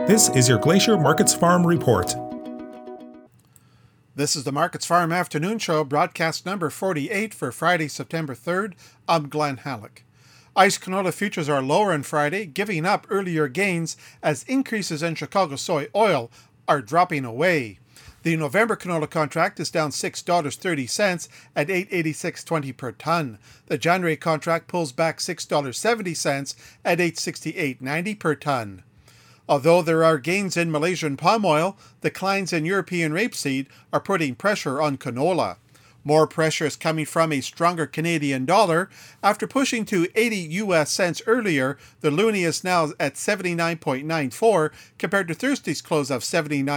This is your Glacier Markets Farm Report. This is the Markets Farm Afternoon Show, broadcast number 48 for Friday, September 3rd. I'm Glenn Halleck. ICE canola futures are lower on Friday, giving up earlier gains as increases in Chicago soy oil are dropping away. The November canola contract is down $6.30 at $8.8620 per ton. The January contract pulls back $6.70 at $8.6890 per ton. Although there are gains in Malaysian palm oil, declines in European rapeseed are putting pressure on canola. More pressure is coming from a stronger Canadian dollar. After pushing to 80 US cents earlier, the loonie is now at 79.94 compared to Thursday's close of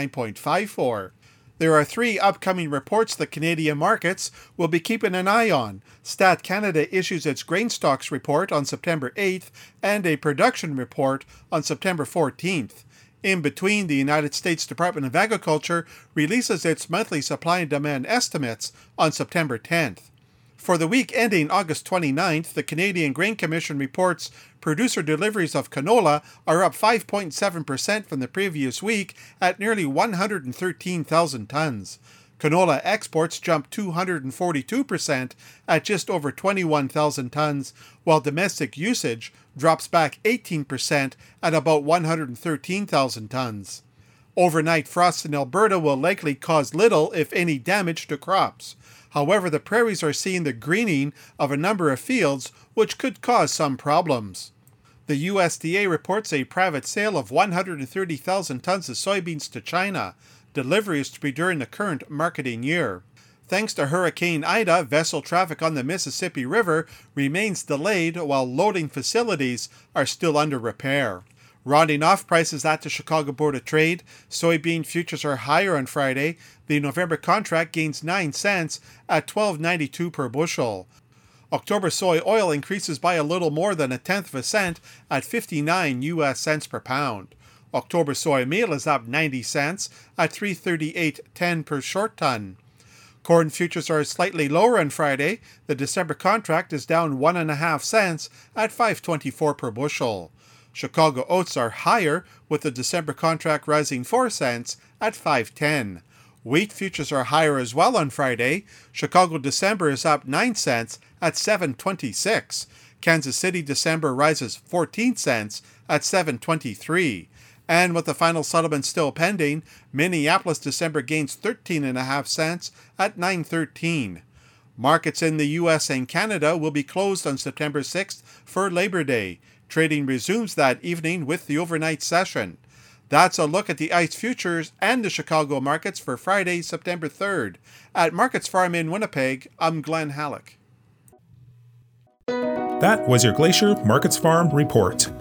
79.54. There are three upcoming reports the Canadian markets will be keeping an eye on. Stat Canada issues its grain stocks report on September 8th and a production report on September 14th. In between, the United States Department of Agriculture releases its monthly supply and demand estimates on September 10th. For the week ending August 29th, the Canadian Grain Commission reports producer deliveries of canola are up 5.7% from the previous week at nearly 113,000 tons. Canola exports jumped 242% at just over 21,000 tons, while domestic usage drops back 18% at about 113,000 tons. Overnight frost in Alberta will likely cause little, if any, damage to crops. However, the prairies are seeing the greening of a number of fields, which could cause some problems. The USDA reports a private sale of 130,000 tons of soybeans to China. Delivery is to be during the current marketing year. Thanks to Hurricane Ida, vessel traffic on the Mississippi River remains delayed while loading facilities are still under repair. Rounding off prices at the Chicago Board of Trade, soybean futures are higher on Friday. The November contract gains 9 cents at $12.92 per bushel. October soy oil increases by a little more than 1/10 cent at 59 US cents per pound. October soy meal is up 90 cents at $338.10 per short ton. Corn futures are slightly lower on Friday. The December contract is down 1.5 cents at $5.24 per bushel. Chicago oats are higher, with the December contract rising 4 cents at $5.10. Wheat futures are higher as well on Friday. Chicago December is up 9 cents at $7.26. Kansas City December rises 14 cents at $7.23. And with the final settlement still pending, Minneapolis December gains 13.5 cents at $9.13. Markets in the U.S. and Canada will be closed on September 6th for Labor Day. Trading resumes that evening with the overnight session. That's a look at the ICE futures and the Chicago markets for Friday, September 3rd. At Markets Farm in Winnipeg, I'm Glenn Halleck. That was your Glacier Markets Farm Report.